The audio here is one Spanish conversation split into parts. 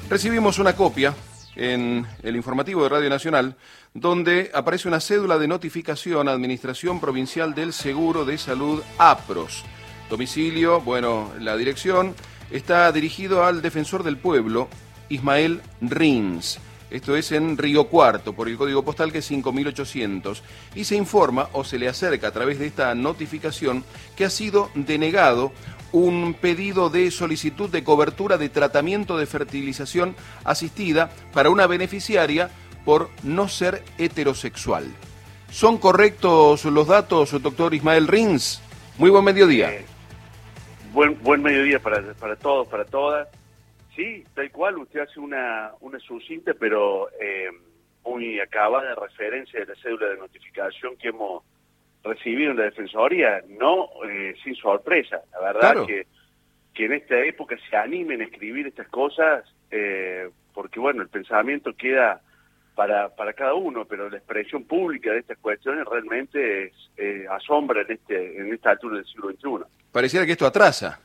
Recibimos una copia en el informativo de Radio Nacional, donde aparece una cédula de notificación a Administración Provincial del Seguro de Salud APROS. Domicilio, la dirección está dirigido al defensor del pueblo, Ismael Rins. Esto es en Río Cuarto, por el código postal que es 5800. Y se informa, o se le acerca a través de esta notificación, que ha sido denegado un pedido de solicitud de cobertura de tratamiento de fertilización asistida para una beneficiaria por no ser heterosexual. ¿Son correctos los datos, doctor Ismael Rins? Muy buen mediodía. Buen mediodía para todos, para todas. Sí, tal cual, usted hace una sucinta, pero muy acabada referencia de la cédula de notificación que hemos recibido en la Defensoría, no sin sorpresa. La verdad, claro, que en esta época se animen a escribir estas cosas, porque el pensamiento queda para cada uno, pero la expresión pública de estas cuestiones realmente asombra en esta altura del siglo XXI. Pareciera que esto atrasa.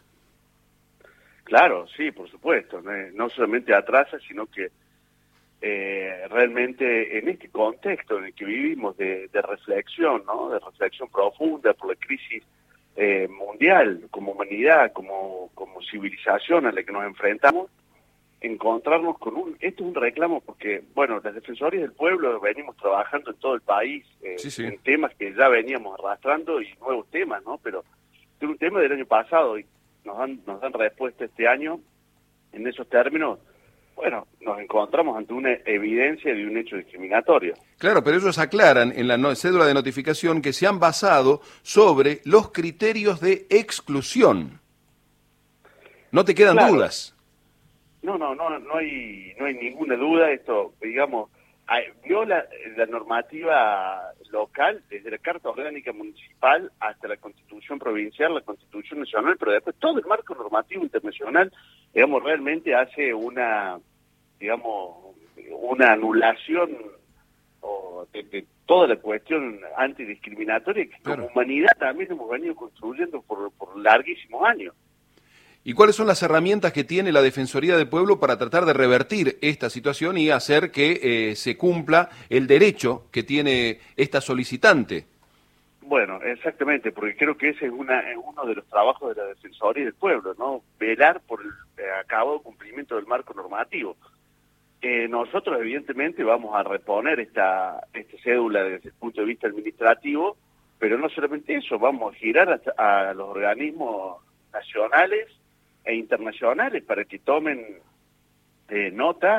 Claro, sí, por supuesto. No solamente atrasa, sino que realmente en este contexto en el que vivimos de reflexión, ¿no? De reflexión profunda por la crisis mundial, como humanidad, como civilización a la que nos enfrentamos, encontrarnos con esto es un reclamo porque, las defensorías del pueblo venimos trabajando en todo el país en temas que ya veníamos arrastrando y nuevos temas, ¿no? Pero es un tema del año pasado y nos dan respuesta este año en esos términos. Nos encontramos ante una evidencia de un hecho discriminatorio. Claro, pero ellos aclaran en la cédula de notificación que se han basado sobre los criterios de exclusión. ¿No te quedan dudas? No hay ninguna duda. Esto, viola la normativa local, desde la Carta Orgánica Municipal hasta la Constitución Provincial, la Constitución Nacional, pero después todo el marco normativo internacional, realmente hace una anulación de toda la cuestión antidiscriminatoria que como humanidad también hemos venido construyendo por larguísimos años. ¿Y cuáles son las herramientas que tiene la Defensoría del Pueblo para tratar de revertir esta situación y hacer que se cumpla el derecho que tiene esta solicitante? Exactamente, porque creo que ese es uno de los trabajos de la Defensoría del Pueblo, ¿no? Velar por el acabado cumplimiento del marco normativo. Nosotros, evidentemente, vamos a reponer esta cédula desde el punto de vista administrativo, pero no solamente eso, vamos a girar a los organismos nacionales e internacionales para que tomen nota,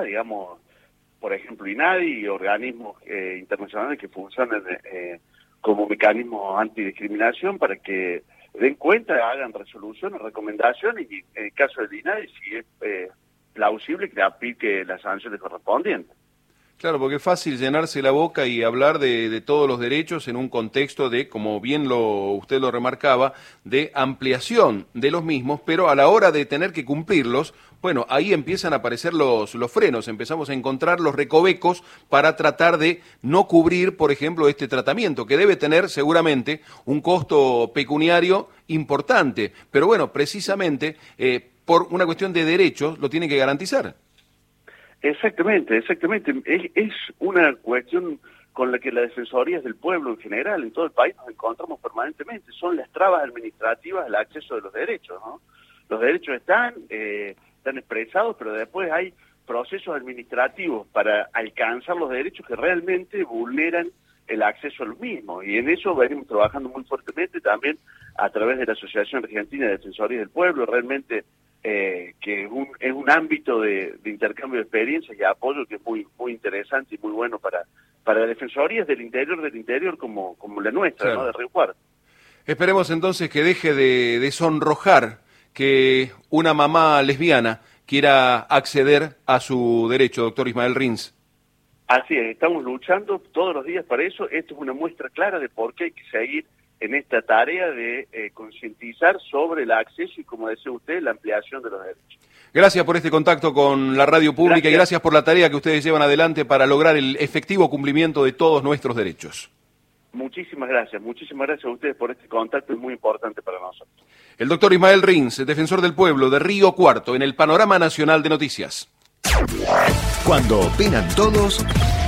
por ejemplo, INADI y organismos internacionales que funcionan como mecanismos antidiscriminación para que den cuenta, hagan resoluciones, recomendaciones y en el caso del INADI, si es plausible, que aplique las sanciones correspondientes. Claro, porque es fácil llenarse la boca y hablar de todos los derechos en un contexto de, como bien usted lo remarcaba, de ampliación de los mismos, pero a la hora de tener que cumplirlos, ahí empiezan a aparecer los frenos, empezamos a encontrar los recovecos para tratar de no cubrir, por ejemplo, este tratamiento, que debe tener seguramente un costo pecuniario importante, pero precisamente por una cuestión de derechos lo tienen que garantizar. Exactamente. Es una cuestión con la que las defensorías del pueblo en general, en todo el país, nos encontramos permanentemente. Son las trabas administrativas al acceso de los derechos, ¿no? Los derechos están expresados, pero después hay procesos administrativos para alcanzar los derechos que realmente vulneran el acceso a los mismos. Y en eso venimos trabajando muy fuertemente también a través de la Asociación Argentina de Defensorías del Pueblo, realmente que es un ámbito de intercambio de experiencias y apoyo que es muy interesante y muy bueno para defensorías del interior como la nuestra, claro, ¿no? De Río Cuarto. Esperemos entonces que deje de sonrojar que una mamá lesbiana quiera acceder a su derecho, doctor Ismael Rins. Así es, estamos luchando todos los días para eso. Esto es una muestra clara de por qué hay que seguir en esta tarea de concientizar sobre el acceso y, como decía usted, la ampliación de los derechos. Gracias por este contacto con la radio pública. Gracias. Y gracias por la tarea que ustedes llevan adelante para lograr el efectivo cumplimiento de todos nuestros derechos. Muchísimas gracias a ustedes por este contacto, es muy importante para nosotros. El doctor Ismael Rins, defensor del pueblo de Río Cuarto, en el Panorama Nacional de Noticias. Cuando opinan todos,